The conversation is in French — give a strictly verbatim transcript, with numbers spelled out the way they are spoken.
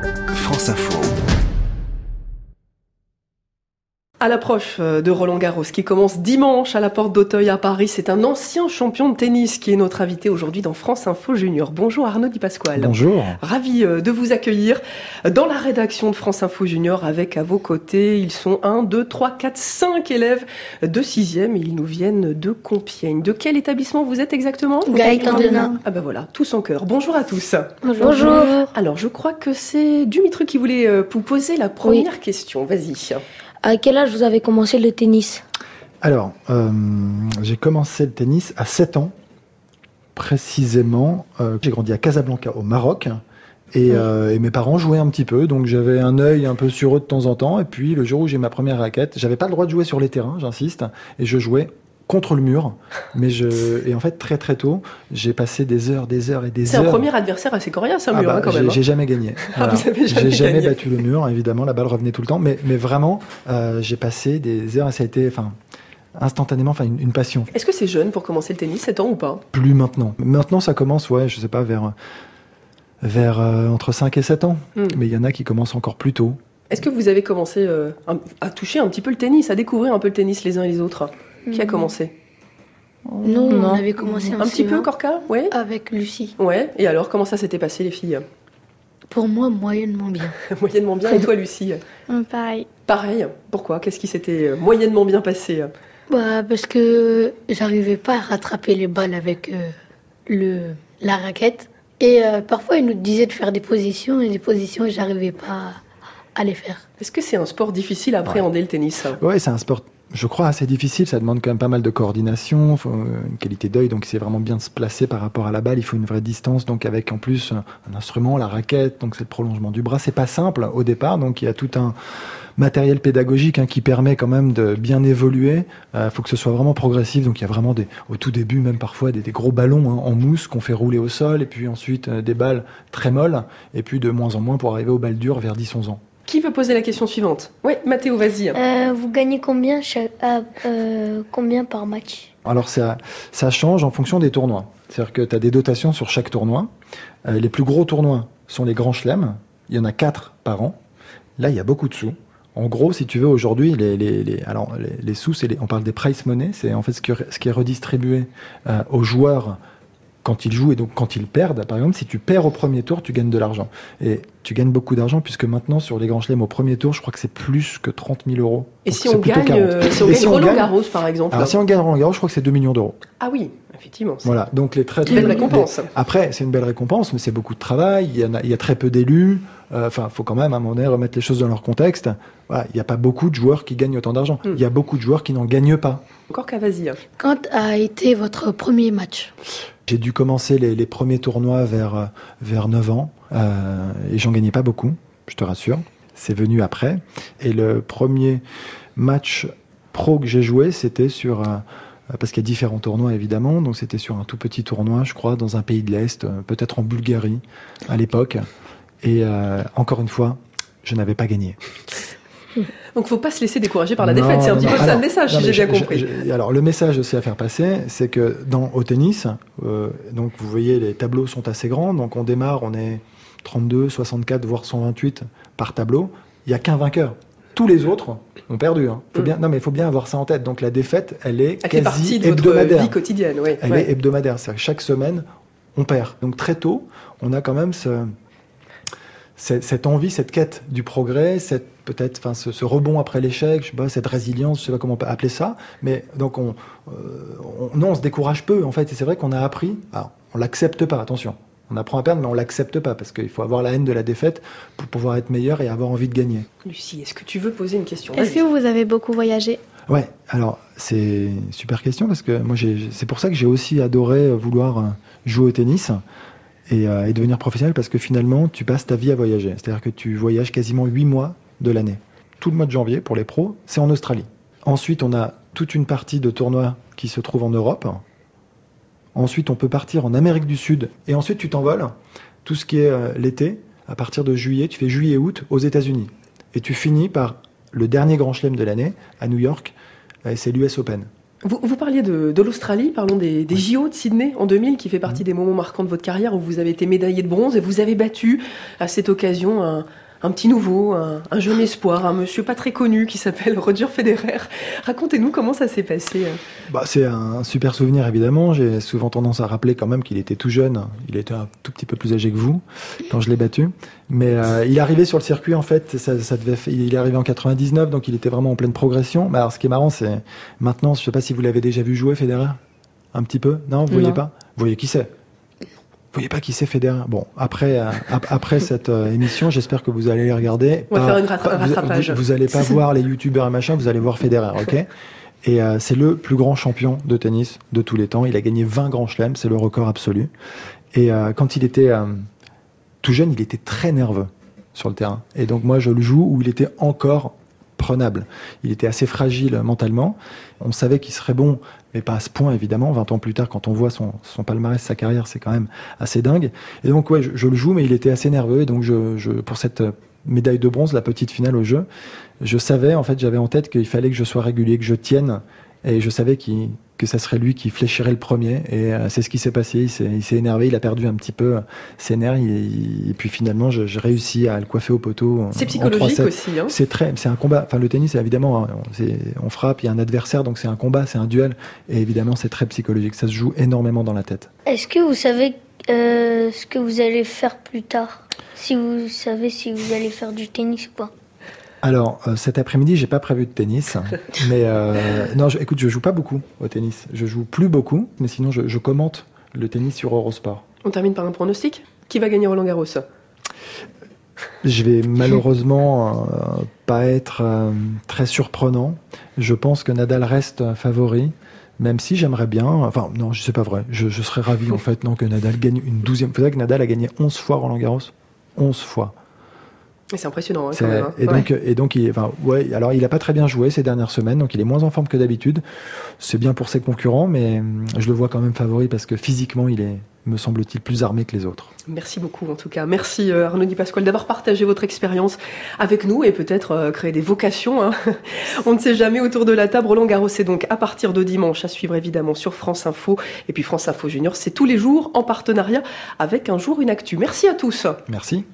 France Info. À l'approche de Roland-Garros qui commence dimanche à la porte d'Auteuil à Paris, c'est un ancien champion de tennis qui est notre invité aujourd'hui dans France Info Junior. Bonjour Arnaud Di Pasquale. Bonjour. Ravi de vous accueillir dans la rédaction de France Info Junior avec à vos côtés, ils sont un, deux, trois, quatre, cinq élèves de sixième et ils nous viennent de Compiègne. De quel établissement vous êtes exactement ? Gaëtan Denain. Ah ben voilà, tous en cœur. Bonjour à tous. Bonjour. Bonjour. Alors je crois que c'est Dumitru qui voulait vous poser la première oui. question. Vas-y. À quel âge vous avez commencé le tennis ? Alors, euh, j'ai commencé le tennis à sept ans, précisément. Euh, j'ai grandi à Casablanca, au Maroc, et, euh, et mes parents jouaient un petit peu, donc j'avais un œil un peu sur eux de temps en temps. Et puis, le jour où j'ai ma première raquette, j'avais pas le droit de jouer sur les terrains, j'insiste, et je jouais contre le mur. Mais je, et en fait, très très tôt, j'ai passé des heures, des heures et des c'est heures. C'est un premier adversaire assez coriace, un ah mur, bah, hein, quand j'ai, même. Hein. J'ai jamais gagné. Voilà. Ah, vous avez jamais j'ai jamais gagné. battu le mur, évidemment, la balle revenait tout le temps. Mais, mais vraiment, euh, j'ai passé des heures et ça a été, enfin, instantanément, enfin, une, une passion. Est-ce que c'est jeune pour commencer le tennis, sept ans ou pas ? Plus maintenant. Maintenant, ça commence, ouais, je sais pas, vers, vers euh, entre cinq et sept ans. Mm. Mais il y en a qui commencent encore plus tôt. Est-ce que vous avez commencé euh, à toucher un petit peu le tennis, à découvrir un peu le tennis les uns et les autres ? Mm. Qui a commencé ? Nous, non. on avait commencé un, un petit peu, Corka, ouais. Avec Lucie. Ouais. Et alors, comment ça s'était passé, les filles ? Pour moi, moyennement bien. Moyennement bien. Et toi, Lucie ? Pareil. Pareil. Pourquoi ? Qu'est-ce qui s'était moyennement bien passé ? Bah, parce que j'arrivais pas à rattraper les balles avec euh, le la raquette. Et euh, parfois, ils nous disaient de faire des positions et des positions, et j'arrivais pas à les faire. Est-ce que c'est un sport difficile à appréhender, ouais. le tennis ? Ouais, c'est un sport. Je crois assez difficile, ça demande quand même pas mal de coordination, faut une qualité d'œil, donc c'est vraiment bien de se placer par rapport à la balle, il faut une vraie distance, donc avec en plus un instrument, la raquette, donc c'est le prolongement du bras, c'est pas simple au départ, donc il y a tout un matériel pédagogique hein, qui permet quand même de bien évoluer, il euh, faut que ce soit vraiment progressif, donc il y a vraiment des, au tout début même parfois des, des gros ballons hein, en mousse qu'on fait rouler au sol, et puis ensuite euh, des balles très molles, et puis de moins en moins pour arriver aux balles dures vers dix onze ans. Qui veut poser la question suivante ? Oui, Mathéo, vas-y. Euh, vous gagnez combien, chaque, euh, euh, combien par match ? Alors ça, ça change en fonction des tournois. C'est-à-dire que tu as des dotations sur chaque tournoi. Euh, les plus gros tournois sont les grands chelems. Il y en a quatre par an. Là, il y a beaucoup de sous. En gros, si tu veux, aujourd'hui, les, les, les, alors, les, les sous, c'est les, on parle des prize money. C'est en fait ce qui, ce qui est redistribué euh, aux joueurs quand ils jouent et donc quand ils perdent. Par exemple, si tu perds au premier tour, tu gagnes de l'argent. Et tu gagnes beaucoup d'argent puisque maintenant, sur les grands chelems, au premier tour, je crois que c'est plus que trente mille euros. Et donc, si on gagne, euh, si on gagne si Roland-Garros, par exemple Alors, si on gagne Roland-Garros, je crois que c'est deux millions d'euros. Ah oui, effectivement. C'est... Voilà, donc les très, très belle récompense. Les... Après, c'est une belle récompense, mais c'est beaucoup de travail. Il y, en a, il y a très peu d'élus. Enfin, euh, faut quand même à un moment donné remettre les choses dans leur contexte. Voilà, il n'y a pas beaucoup de joueurs qui gagnent autant d'argent. Il mm. y a beaucoup de joueurs qui n'en gagnent pas. Encore qu'à vas-y. Quand a été votre premier match ? J'ai dû commencer les, les premiers tournois vers, vers neuf ans. Euh, et j'en gagnais pas beaucoup, je te rassure. C'est venu après. Et le premier match pro que j'ai joué, c'était sur... Euh, parce qu'il y a différents tournois, évidemment. Donc, c'était sur un tout petit tournoi, je crois, dans un pays de l'Est, peut-être en Bulgarie, à l'époque. Et euh, encore une fois, je n'avais pas gagné. Donc, faut pas se laisser décourager par la non, défaite. C'est un petit peu ça le message, non, si j'ai bien compris. Je, je, alors, le message aussi à faire passer, c'est que dans, au tennis, euh, donc vous voyez, les tableaux sont assez grands. Donc, on démarre, on est trente-deux, soixante-quatre, voire cent vingt-huit par tableau. Il n'y a qu'un vainqueur. Tous les autres ont perdu. Hein. Faut mm. bien, non, mais il faut bien avoir ça en tête. Donc, la défaite, elle est elle quasi fait partie de hebdomadaire. Votre vie quotidienne. Oui. Elle ouais. est hebdomadaire. C'est-à-dire que chaque semaine, on perd. Donc, très tôt, on a quand même ce... cette envie, cette quête du progrès, cette peut-être, enfin, ce, ce rebond après l'échec, je sais pas, cette résilience, je sais pas comment on peut appeler ça, mais donc on, euh, on non, on se décourage peu en fait, et c'est vrai qu'on a appris, alors on l'accepte pas, attention, on apprend à perdre, mais on l'accepte pas parce qu'il faut avoir la haine de la défaite pour pouvoir être meilleur et avoir envie de gagner. Lucie, est-ce que tu veux poser une question ? Est-ce que vous avez beaucoup voyagé ? Ouais, alors c'est une super question parce que moi j'ai, c'est pour ça que j'ai aussi adoré vouloir jouer au tennis. Et, euh, et devenir professionnel parce que finalement, tu passes ta vie à voyager. C'est-à-dire que tu voyages quasiment huit mois de l'année. Tout le mois de janvier, pour les pros, c'est en Australie. Ensuite, on a toute une partie de tournois qui se trouvent en Europe. Ensuite, on peut partir en Amérique du Sud. Et ensuite, tu t'envoles. Tout ce qui est euh, l'été, à partir de juillet, tu fais juillet-août aux États-Unis. Et tu finis par le dernier grand chelem de l'année, à New York, et c'est l'U S Open. Vous, vous parliez de, de l'Australie, parlons des, des J O de Sydney en deux mille, qui fait partie mmh. des moments marquants de votre carrière, où vous avez été médaillé de bronze et vous avez battu à cette occasion un, un petit nouveau, un, un jeune espoir, un monsieur pas très connu qui s'appelle Roger Federer. Racontez-nous comment ça s'est passé. Bah, c'est un super souvenir évidemment, j'ai souvent tendance à rappeler quand même qu'il était tout jeune, il était un tout petit peu plus âgé que vous quand je l'ai battu, mais euh, il est arrivé sur le circuit en fait, ça, ça devait, il est arrivé en quatre-vingt-dix-neuf, donc il était vraiment en pleine progression. Mais alors ce qui est marrant, c'est maintenant, je sais pas si vous l'avez déjà vu jouer Federer, un petit peu, non, vous voyez non. pas, vous voyez qui c'est? Vous voyez pas qui c'est Federer? Bon, après, euh, après cette euh, émission, j'espère que vous allez les regarder. On va pas, faire une rattra- pas, un rattrapage. Vous, vous, vous allez pas voir les youtubeurs et machin, vous allez voir Federer, ok? Et euh, c'est le plus grand champion de tennis de tous les temps. Il a gagné vingt grands chelems, c'est le record absolu. Et euh, quand il était euh, tout jeune, il était très nerveux sur le terrain. Et donc moi, je le joue où il était encore prenable. Il était assez fragile mentalement. On savait qu'il serait bon, mais pas à ce point, évidemment. vingt ans plus tard, quand on voit son, son palmarès, sa carrière, c'est quand même assez dingue. Et donc, ouais, je, je le joue, mais il était assez nerveux. Et donc, je, je, pour cette médaille de bronze, la petite finale au jeu, je savais, en fait, j'avais en tête qu'il fallait que je sois régulier, que je tienne. Et je savais qu'il, que ça serait lui qui fléchirait le premier. Et euh, c'est ce qui s'est passé. Il s'est, il s'est énervé, il a perdu un petit peu ses nerfs. Il, et puis finalement, j'ai réussi à le coiffer au poteau. C'est psychologique aussi. Hein. C'est très, c'est un combat. Enfin, le tennis, évidemment, c'est, on frappe, il y a un adversaire, donc c'est un combat, c'est un duel. Et évidemment, c'est très psychologique. Ça se joue énormément dans la tête. Est-ce que vous savez euh, ce que vous allez faire plus tard? Si vous savez si vous allez faire du tennis ou pas? Alors, euh, cet après-midi, j'ai pas prévu de tennis, mais euh, non, je, écoute, je joue pas beaucoup au tennis. Je joue plus beaucoup, mais sinon, je, je commente le tennis sur Eurosport. On termine par un pronostic. Qui va gagner Roland Garros? Je vais malheureusement euh, pas être euh, très surprenant. Je pense que Nadal reste favori, même si j'aimerais bien. Enfin, non, je sais pas vrai. Je, je serais ravi en fait, non, que Nadal gagne une douzième. Vous savez que Nadal a gagné onze fois Roland Garros, onze fois. C'est impressionnant, hein, c'est, quand même. Hein. Et donc, ouais. et donc, il, enfin, ouais. Alors, il a pas très bien joué ces dernières semaines, donc il est moins en forme que d'habitude. C'est bien pour ses concurrents, mais je le vois quand même favori parce que physiquement, il est, me semble-t-il, plus armé que les autres. Merci beaucoup, en tout cas. Merci euh, Arnaud Di Pasquale d'avoir partagé votre expérience avec nous et peut-être euh, créer des vocations. Hein. On ne sait jamais autour de la table. Roland Garros, c'est donc à partir de dimanche, à suivre évidemment sur France Info. Et puis France Info Junior, c'est tous les jours en partenariat avec Un Jour Une Actu. Merci à tous. Merci.